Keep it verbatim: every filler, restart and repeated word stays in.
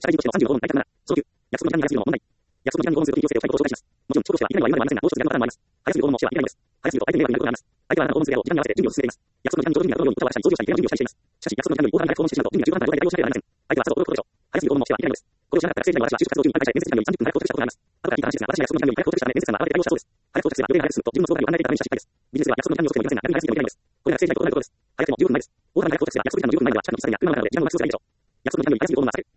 社会人としてのさんじゅうごほんの大体なな、昇級、約束の違反に対する問題。約束の違反に合法の制度という要請を回答を紹介します。もちろん、少々は違反には言われませんが、もう一つ逆のパターンもあります。早すぎる訪問も死は違反です。早すぎると相手に迷惑になることがあります。相手はあなたの訪問するを時間に合わせて準備を進めています。約束の違反にちょうど意味が届くように、歌は社に操縦者に提案準備をしたりしています。しかし、約束の違反より大幅に大訪問してしまうと、準備が中途半端な状態で対応しなければなりません。相手はさぞ驚くことでしょう。早すぎる訪問も死は違反です。これをしなかったら、政治家に私は就職活動中に開会して面接官よりさんじゅっぷん早く到着したことがあります。後から聞いた話ですが、私が約束の違反より早く到着したため、面接官は慌てて対応したそうです。早く到着すれば予定が早く進むと、自分の都合が案内データにした失敗です。ビジネスでは約束の違反に遅くてもいませんが、何か早すぎてもいけないのです。これが政治家にとどめることです。早くてもじゅうごふんまえです。大幅に早く到着すれば約束違反のじゅうごふんまえでは社内に移されや、車の中で時間が空く数がいいでしょう。約束の違反より早すぎる訪問が避ける。